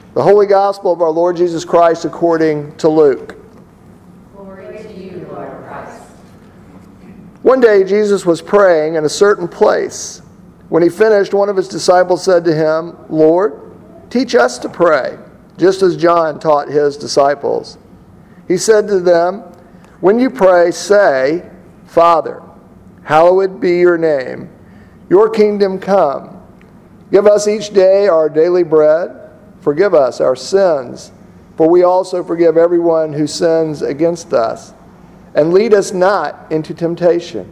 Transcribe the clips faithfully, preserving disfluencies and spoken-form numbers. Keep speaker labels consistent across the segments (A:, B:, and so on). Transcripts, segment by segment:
A: The Holy Gospel of our Lord Jesus Christ according to Luke.
B: Glory to you, Lord Christ.
A: One day Jesus was praying in a certain place. When he finished, one of his disciples said to him, "Lord, teach us to pray, just as John taught his disciples." He said to them, "When you pray, say, 'Father, hallowed be your name. Your kingdom come. Give us each day our daily bread. Forgive us our sins, for we also forgive everyone who sins against us. And lead us not into temptation.'"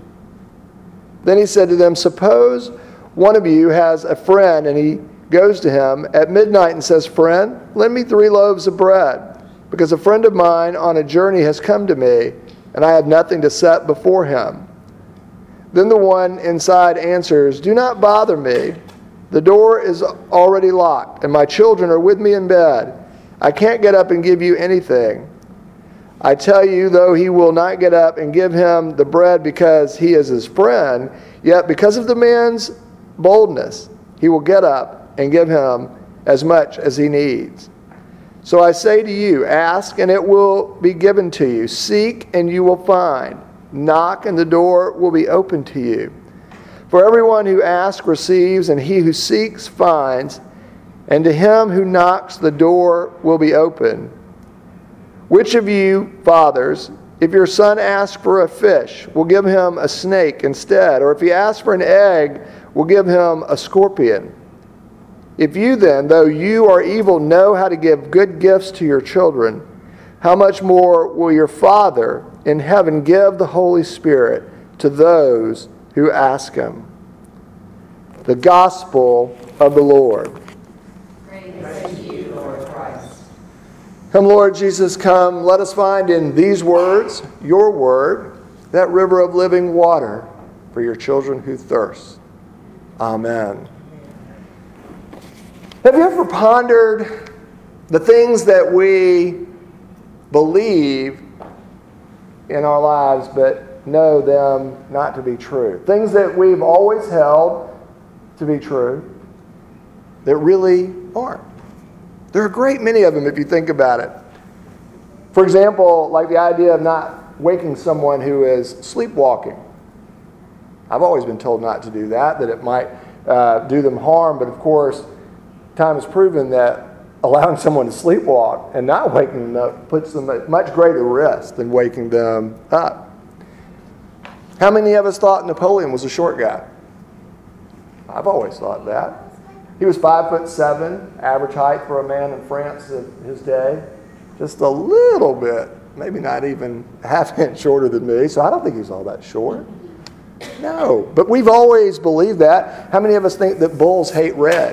A: Then he said to them, "Suppose one of you has a friend, and he goes to him at midnight and says, 'Friend, lend me three loaves of bread, because a friend of mine on a journey has come to me, and I have nothing to set before him.' Then the one inside answers, 'Do not bother me. The door is already locked, and my children are with me in bed. I can't get up and give you anything.' I tell you, though he will not get up and give him the bread because he is his friend, yet because of the man's boldness, he will get up and give him as much as he needs. So I say to you, ask and it will be given to you. Seek and you will find. Knock and the door will be opened to you. For everyone who asks receives, and he who seeks finds, and to him who knocks the door will be opened. Which of you, fathers, if your son asks for a fish, will give him a snake instead? Or if he asks for an egg, will give him a scorpion? If you then, though you are evil, know how to give good gifts to your children, how much more will your Father in heaven give the Holy Spirit to those who ask him?" The Gospel of the Lord.
B: Praise to you, Lord Christ.
A: Come, Lord Jesus, come. Let us find in these words, your word, that river of living water for your children who thirst. Amen. Have you ever pondered the things that we believe in our lives but know them not to be true? Things that we've always held to be true that really aren't. There are a great many of them if you think about it. For example, like the idea of not waking someone who is sleepwalking. I've always been told not to do that, that it might uh, do them harm, but of course, time has proven that allowing someone to sleepwalk and not waking them up puts them at much greater risk than waking them up. How many of us thought Napoleon was a short guy? I've always thought that. He was five foot seven, average height for a man in France of his day. Just a little bit, maybe not even a half inch shorter than me, so I don't think he's all that short. No, but we've always believed that. How many of us think that bulls hate red?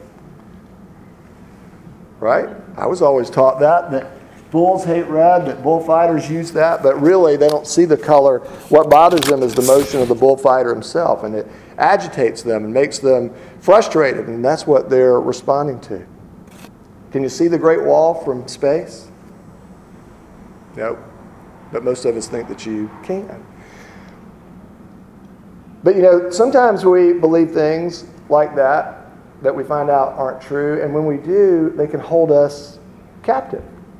A: Right? I was always taught that, that bulls hate red, that bullfighters use that, but really they don't see the color. What bothers them is the motion of the bullfighter himself, and it agitates them and makes them frustrated, and that's what they're responding to. Can you see the Great Wall from space? Nope. But most of us think that you can. But you know, sometimes we believe things like that that we find out aren't true, and when we do, they can hold us captive.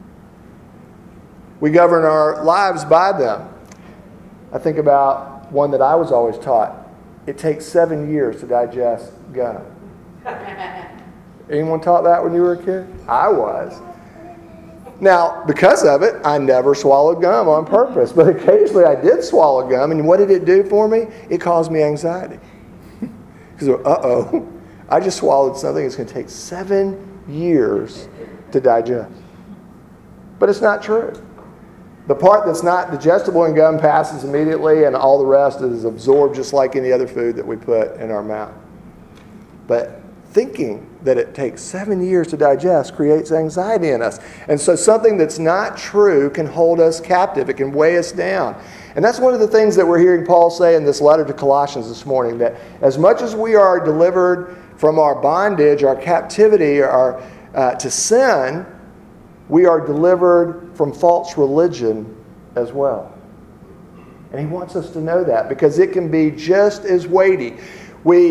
A: We govern our lives by them. I think about one that I was always taught. It takes seven years to digest gum. Anyone taught that when you were a kid? I was. Now, because of it, I never swallowed gum on purpose, but occasionally I did swallow gum, and what did it do for me? It caused me anxiety. Because, uh-oh, I just swallowed something that's going to take seven years to digest. But it's not true. The part that's not digestible in gum passes immediately, and all the rest is absorbed just like any other food that we put in our mouth. But thinking that it takes seven years to digest creates anxiety in us. And so something that's not true can hold us captive. It can weigh us down. And that's one of the things that we're hearing Paul say in this letter to Colossians this morning, that as much as we are delivered from our bondage, our captivity, our, uh, to sin, we are delivered from false religion as well. And he wants us to know that because it can be just as weighty. We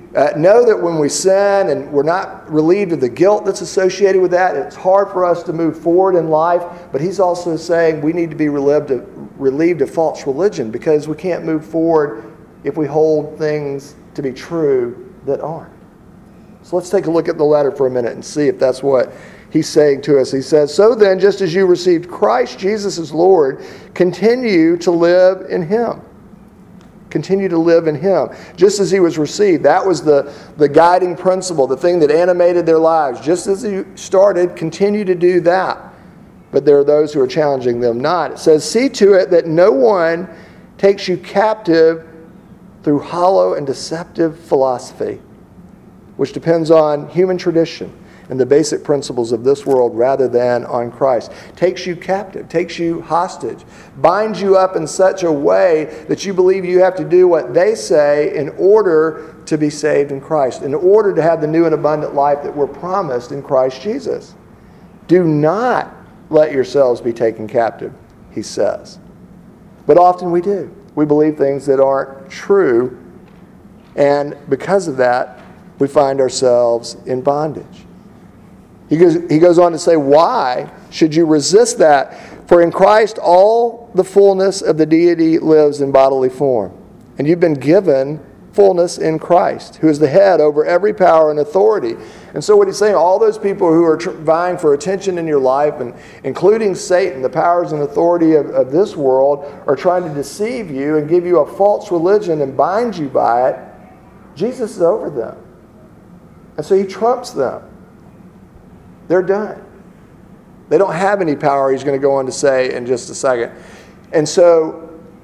A: uh, know that when we sin and we're not relieved of the guilt that's associated with that, it's hard for us to move forward in life. But he's also saying we need to be relieved of, relieved of false religion, because we can't move forward if we hold things to be true that aren't. So let's take a look at the letter for a minute and see if that's what he's saying to us. He says, so then, just as you received Christ Jesus as Lord, continue to live in him. Continue to live in him, just as he was received. That was the, the guiding principle, the thing that animated their lives. Just as you started, continue to do that. But there are those who are challenging them not. It says, see to it that no one takes you captive through hollow and deceptive philosophy, which depends on human tradition and the basic principles of this world rather than on Christ. Takes you captive, takes you hostage, binds you up in such a way that you believe you have to do what they say in order to be saved in Christ, in order to have the new and abundant life that we're promised in Christ Jesus. Do not let yourselves be taken captive, he says. But often we do. We believe things that aren't true, and because of that, we find ourselves in bondage. He goes, he goes on to say, why should you resist that? For in Christ all the fullness of the deity lives in bodily form. And you've been given fullness in Christ, who is the head over every power and authority. And so what he's saying, all those people who are tr- vying for attention in your life, and including Satan, the powers and authority of, of this world, are trying to deceive you and give you a false religion and bind you by it. Jesus is over them. And so he trumps them. They're done. They don't have any power, he's going to go on to say in just a second. And so,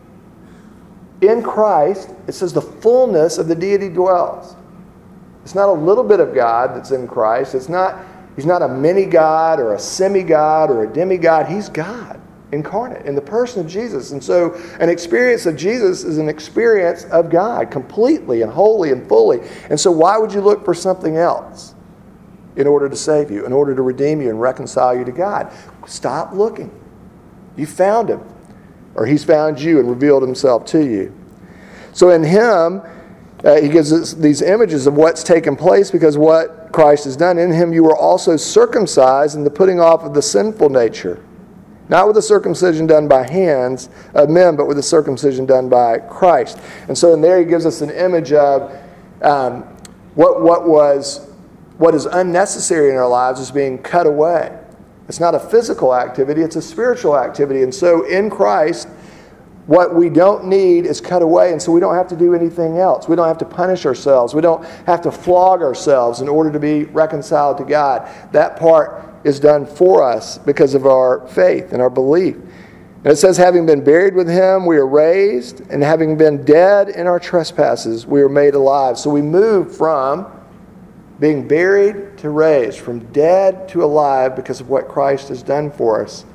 A: in Christ, it says the fullness of the deity dwells. It's not a little bit of God that's in Christ. It's not, he's not a mini-God or a semi-God or a demigod. He's God incarnate in the person of Jesus. And so an experience of Jesus is an experience of God completely and wholly and fully. And so why would you look for something else in order to save you, in order to redeem you and reconcile you to God? Stop looking. You found him, or he's found you and revealed himself to you. So in him, uh, he gives us these images of what's taken place because what Christ has done. In him you were also circumcised in the putting off of the sinful nature. Not with the circumcision done by hands of men, but with the circumcision done by Christ. And so in there he gives us an image of um, what, what was what is unnecessary in our lives is being cut away. It's not a physical activity, it's a spiritual activity. And so in Christ, what we don't need is cut away, and so we don't have to do anything else. We don't have to punish ourselves. We don't have to flog ourselves in order to be reconciled to God. That part is done for us because of our faith and our belief. And it says, having been buried with him, we are raised, and having been dead in our trespasses, we are made alive. So we move from being buried to raised, from dead to alive because of what Christ has done for us.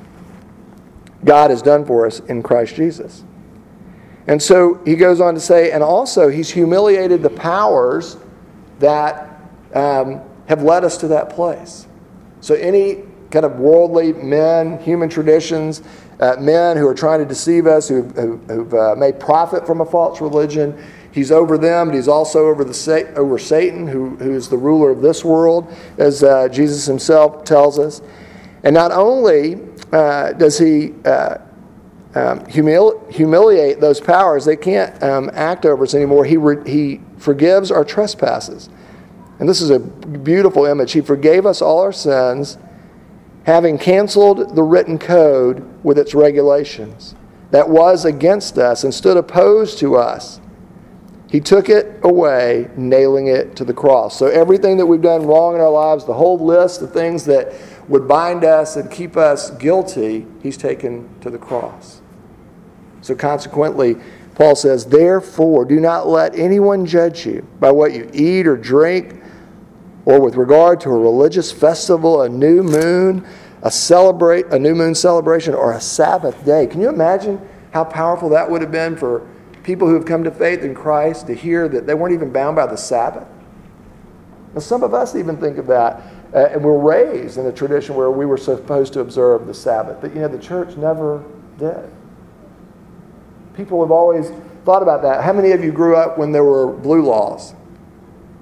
A: God has done for us in Christ Jesus. And so he goes on to say, and also he's humiliated the powers that um, have led us to that place. So any kind of worldly men, human traditions, uh, men who are trying to deceive us, who've, who've uh, made profit from a false religion, he's over them, but he's also over the over Satan, who, who is the ruler of this world, as uh, Jesus himself tells us. And not only uh, does he uh, um, humili- humiliate those powers, they can't um, act over us anymore. He re- he forgives our trespasses. And this is a beautiful image. He forgave us all our sins, having canceled the written code with its regulations that was against us and stood opposed to us. He took it away, nailing it to the cross. So everything that we've done wrong in our lives, the whole list of things that would bind us and keep us guilty, he's taken to the cross. So consequently, Paul says, therefore, do not let anyone judge you by what you eat or drink, or with regard to a religious festival, a new moon, a celebrate a new moon celebration, or a Sabbath day. Can you imagine how powerful that would have been for people who have come to faith in Christ to hear that they weren't even bound by the Sabbath? Now, some of us even think of that, uh, and we're raised in a tradition where we were supposed to observe the Sabbath, but you know the church never did. People have always thought about that. How many of you grew up when there were blue laws?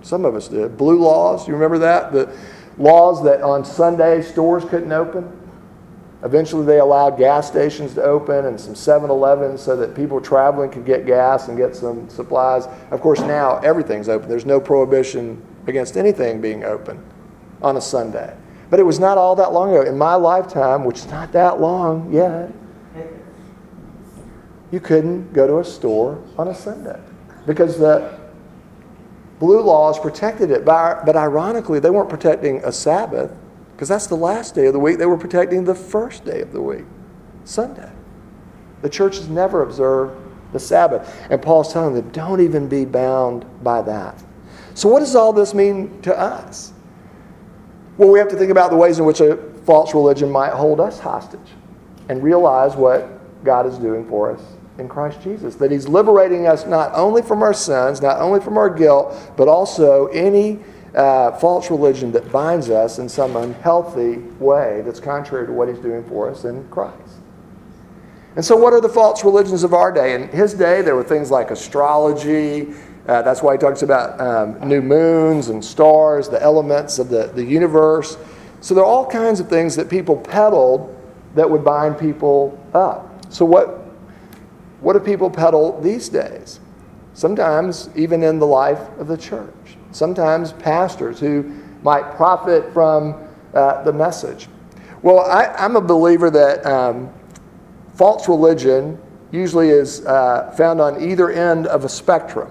A: Some of us did. Blue laws, you remember that? The laws that on Sunday stores couldn't open. Eventually they allowed gas stations to open and some seven elevens so that people traveling could get gas and get some supplies. Of course, now everything's open. There's no prohibition against anything being open on a Sunday. But it was not all that long ago. In my lifetime, which is not that long yet, you couldn't go to a store on a Sunday because the blue laws protected it. But ironically, they weren't protecting a Sabbath because that's the last day of the week. They were protecting the first day of the week, Sunday. The church has never observed the Sabbath. And Paul's telling them, don't even be bound by that. So what does all this mean to us? Well, we have to think about the ways in which a false religion might hold us hostage and realize what God is doing for us in Christ Jesus. That He's liberating us not only from our sins, not only from our guilt, but also any uh, false religion that binds us in some unhealthy way that's contrary to what He's doing for us in Christ. And so what are the false religions of our day? In his day, there were things like astrology. Uh, that's why he talks about um, new moons and stars, the elements of the, the universe. So there are all kinds of things that people peddled that would bind people up. So what, what do people peddle these days? Sometimes even in the life of the church. Sometimes pastors who might profit from uh, the message. Well, I, I'm a believer that um, false religion usually is uh, found on either end of a spectrum.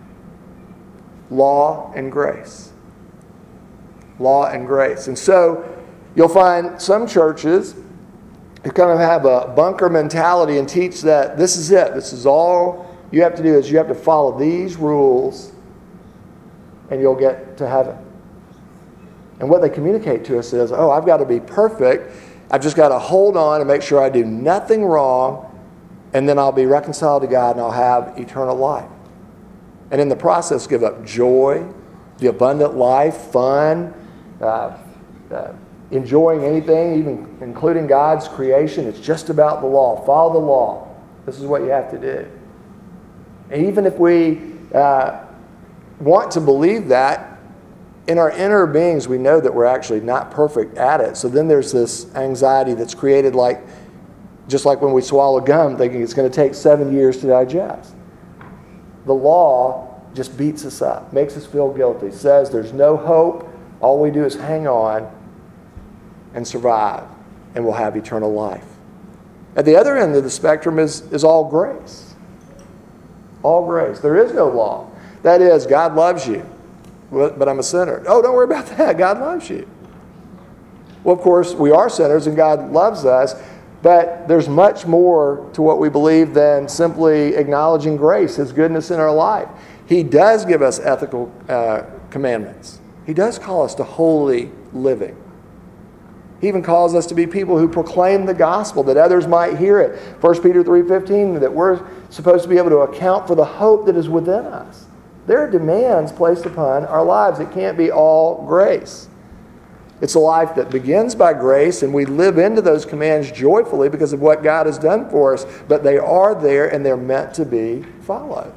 A: Law and grace. Law and grace. And so you'll find some churches who kind of have a bunker mentality and teach that this is it. This is all you have to do is you have to follow these rules and you'll get to heaven. And what they communicate to us is, oh, I've got to be perfect. I've just got to hold on and make sure I do nothing wrong, and then I'll be reconciled to God and I'll have eternal life. And in the process, give up joy, the abundant life, fun, uh, uh, enjoying anything, even including God's creation. It's just about the law. Follow the law. This is what you have to do. And even if we uh, want to believe that, in our inner beings, we know that we're actually not perfect at it. So then there's this anxiety that's created, like just like when we swallow gum, thinking it's going to take seven years to digest. The law just beats us up, makes us feel guilty, says there's no hope. All we do is hang on and survive, and we'll have eternal life. At the other end of the spectrum is, is all grace. All grace. There is no law. That is, God loves you, but I'm a sinner. Oh, don't worry about that. God loves you. Well, of course, we are sinners, and God loves us, but there's much more to what we believe than simply acknowledging grace, His goodness in our life. He does give us ethical uh, commandments. He does call us to holy living. He even calls us to be people who proclaim the gospel, that others might hear it. First Peter three fifteen, that we're supposed to be able to account for the hope that is within us. There are demands placed upon our lives. It can't be all grace. It's a life that begins by grace, and we live into those commands joyfully because of what God has done for us, but they are there and they're meant to be followed.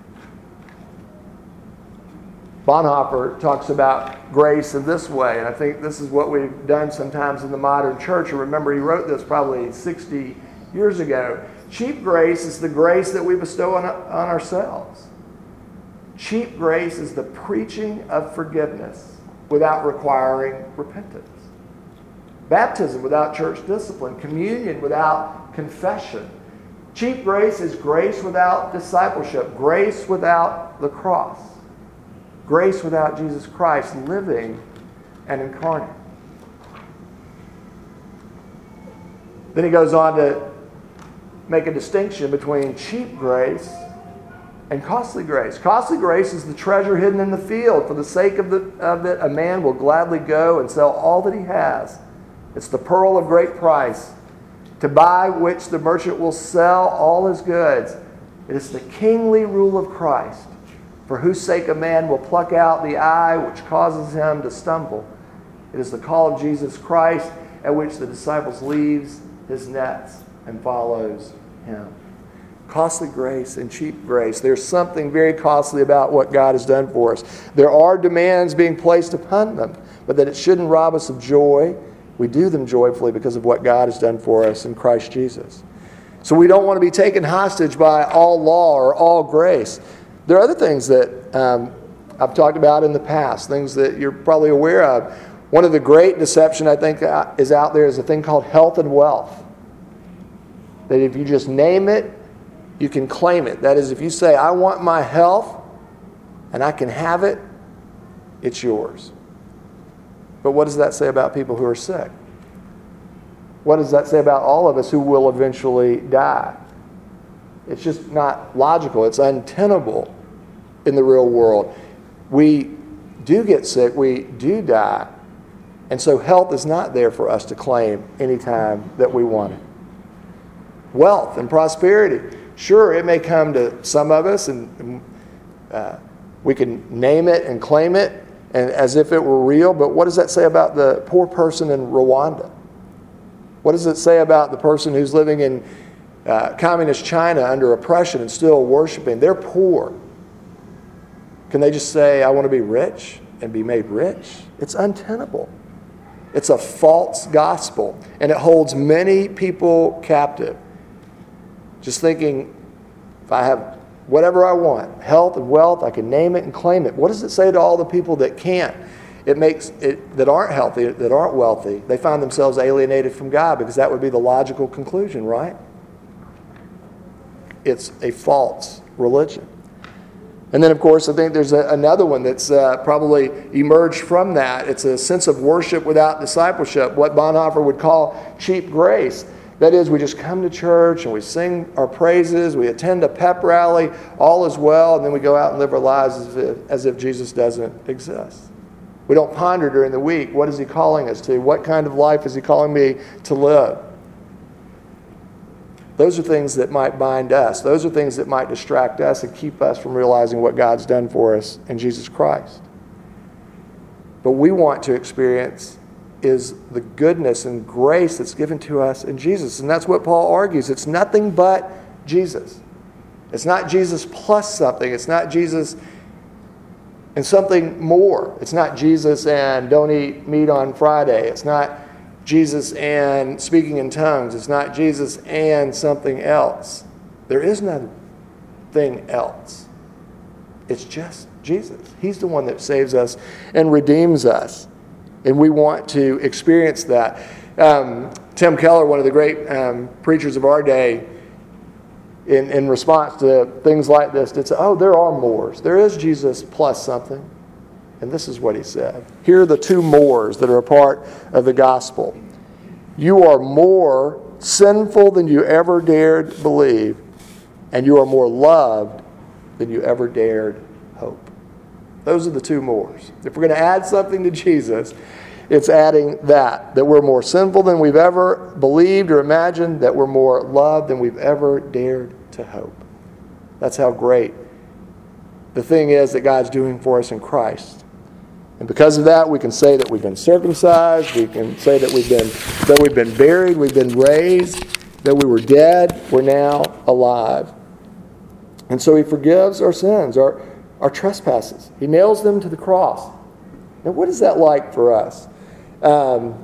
A: Bonhoeffer talks about grace in this way, and I think this is what we've done sometimes in the modern church. And remember, he wrote this probably sixty years ago. Cheap grace is the grace that we bestow on, on ourselves. Cheap grace is the preaching of forgiveness without requiring repentance. Baptism without church discipline. Communion without confession. Cheap grace is grace without discipleship. Grace without the cross. Grace without Jesus Christ living and incarnate. Then he goes on to make a distinction between cheap grace and costly grace. Costly grace is the treasure hidden in the field. For the sake of, the, of it, a man will gladly go and sell all that he has. It's the pearl of great price, to buy which the merchant will sell all his goods. It is the kingly rule of Christ, for whose sake a man will pluck out the eye which causes him to stumble. It is the call of Jesus Christ, at which the disciples leaves his nets and follows him. Costly grace and cheap grace. There's something very costly about what God has done for us. There are demands being placed upon them, but that it shouldn't rob us of joy. We do them joyfully because of what God has done for us in Christ Jesus. So we don't want to be taken hostage by all law or all grace. There are other things that um, I've talked about in the past, things that you're probably aware of. One of the great deception I think is out there is a thing called health and wealth. That if you just name it, you can claim it. That is, if you say, I want my health and I can have it, it's yours. But what does that say about people who are sick? What does that say about all of us who will eventually die? It's just not logical. It's untenable in the real world. We do get sick. We do die. And so health is not there for us to claim anytime that we want it. Wealth and prosperity. Sure, it may come to some of us, and uh, we can name it and claim it and as if it were real, but what does that say about the poor person in Rwanda? What does it say about the person who's living in uh, communist China under oppression and still worshiping? They're poor. Can they just say, I want to be rich and be made rich? It's untenable. It's a false gospel, and it holds many people captive. Just thinking, if I have whatever I want, health and wealth, I can name it and claim it. What does it say to all the people that can't? It makes it that aren't healthy, that aren't wealthy. They find themselves alienated from God, because that would be the logical conclusion, right? It's a false religion. And then, of course, I think there's a, another one that's uh, probably emerged from that. It's a sense of worship without discipleship, what Bonhoeffer would call cheap grace. That is, we just come to church and we sing our praises, we attend a pep rally, all is well, and then we go out and live our lives as if, as if Jesus doesn't exist. We don't ponder during the week, what is He calling us to? What kind of life is He calling me to live? Those are things that might bind us. Those are things that might distract us and keep us from realizing what God's done for us in Jesus Christ. But we want to experience is the goodness and grace that's given to us in Jesus. And that's what Paul argues. It's nothing but Jesus. It's not Jesus plus something. It's not Jesus and something more. It's not Jesus and don't eat meat on Friday. It's not Jesus and speaking in tongues. It's not Jesus and something else. There is nothing else. It's just Jesus. He's the one that saves us and redeems us. And we want to experience that. Um, Tim Keller, one of the great um, preachers of our day, in, in response to things like this, did say, oh, there are mores. There is Jesus plus something. And this is what he said. Here are the two mores that are a part of the gospel. You are more sinful than you ever dared believe, and you are more loved than you ever dared hope. Those are the two mores. If we're going to add something to Jesus, it's adding that, that we're more sinful than we've ever believed or imagined, that we're more loved than we've ever dared to hope. That's how great the thing is that God's doing for us in Christ. And because of that, we can say that we've been circumcised, we can say that we've been that we've been buried, we've been raised, that we were dead, we're now alive. And so He forgives our sins, our our trespasses. He nails them to the cross. Now, what is that like for us? Um,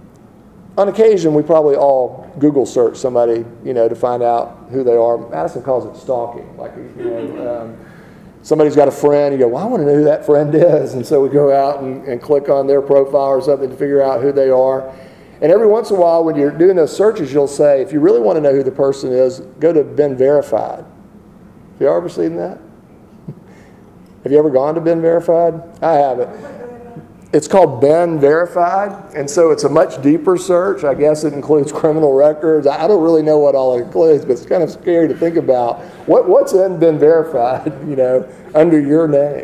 A: on occasion, we probably all Google search somebody, you know, to find out who they are. Madison calls it stalking. Like, you know, um, somebody's got a friend, you go, well, I want to know who that friend is. And so we go out and, and click on their profile or something to figure out who they are. And every once in a while, when you're doing those searches, you'll say, if you really want to know who the person is, go to Been Verified. Have you ever seen that? Have you ever gone to Been Verified? I haven't. It's called Been Verified, and so it's a much deeper search. I guess it includes criminal records. I don't really know what all it includes, but it's kind of scary to think about. What, what's in Been Verified, you know, under your name?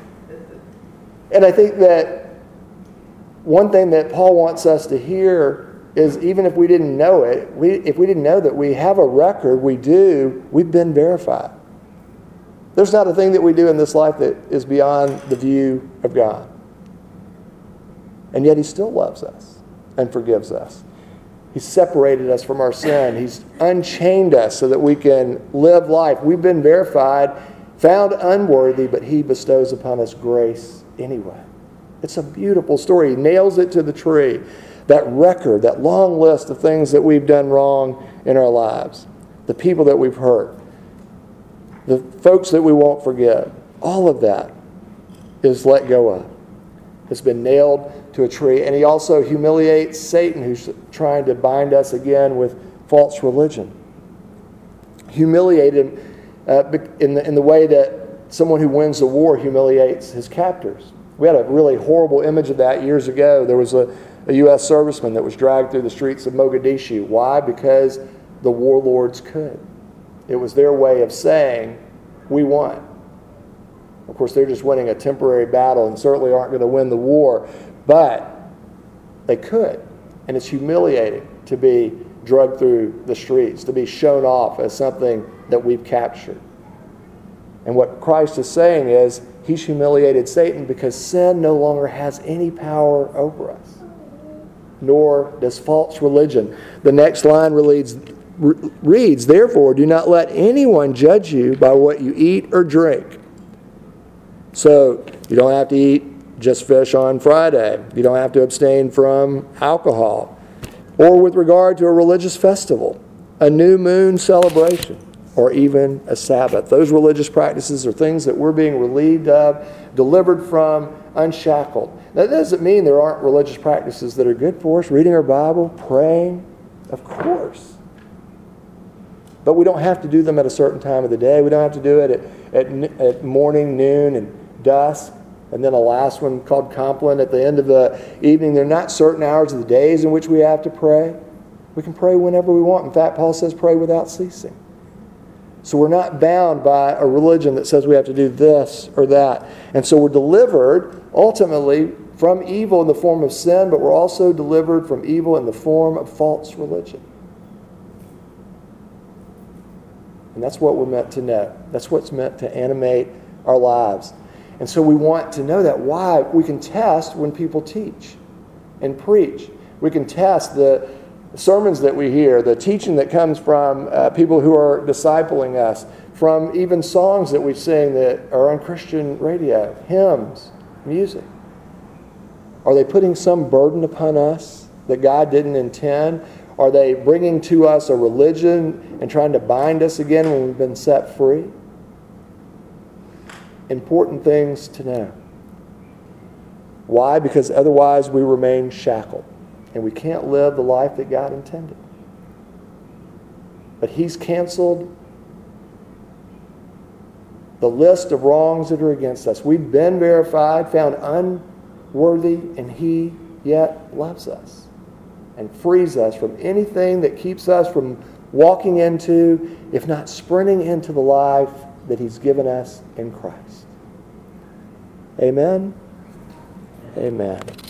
A: And I think that one thing that Paul wants us to hear is, even if we didn't know it, we, if we didn't know that we have a record, we do, we've been verified. There's not a thing that we do in this life that is beyond the view of God. And yet He still loves us and forgives us. He's separated us from our sin. He's unchained us so that we can live life. We've been verified, found unworthy, but He bestows upon us grace anyway. It's a beautiful story. He nails it to the tree. That record, that long list of things that we've done wrong in our lives, the people that we've hurt, the folks that we won't forgive, all of that is let go of. It's been nailed to a tree. And He also humiliates Satan, who's trying to bind us again with false religion. Humiliate him uh, in, the, in the way that someone who wins the war humiliates his captors. We had a really horrible image of that years ago. There was a, a U S serviceman that was dragged through the streets of Mogadishu. Why? Because the warlords could. It was their way of saying, we won. Of course, they're just winning a temporary battle and certainly aren't going to win the war, but they could. And it's humiliating to be drugged through the streets, to be shown off as something that we've captured. And what Christ is saying is, He's humiliated Satan because sin no longer has any power over us, nor does false religion. The next line reads, reads, therefore, do not let anyone judge you by what you eat or drink. So you don't have to eat just fish on Friday. You don't have to abstain from alcohol. Or with regard to a religious festival, a new moon celebration, or even a Sabbath. Those religious practices are things that we're being relieved of, delivered from, unshackled. Now, that doesn't mean there aren't religious practices that are good for us. Reading our Bible, praying, of course. But we don't have to do them at a certain time of the day. We don't have to do it at, at, at morning, noon, and dusk. And then a last one called Compline at the end of the evening. They're not certain hours of the days in which we have to pray. We can pray whenever we want. In fact, Paul says pray without ceasing. So we're not bound by a religion that says we have to do this or that. And so we're delivered ultimately from evil in the form of sin, but we're also delivered from evil in the form of false religion. And that's what we're meant to know. That's what's meant to animate our lives. And so we want to know that. Why? We can test when people teach and preach. We can test the sermons that we hear, the teaching that comes from uh, people who are discipling us, from even songs that we sing that are on Christian radio, hymns, music. Are they putting some burden upon us that God didn't intend? Are they bringing to us a religion and trying to bind us again when we've been set free? Important things to know. Why? Because otherwise we remain shackled and we can't live the life that God intended. But He's canceled the list of wrongs that are against us. We've been verified, found unworthy, and He yet loves us and frees us from anything that keeps us from walking into, if not sprinting into, the life that He's given us in Christ. Amen? Amen.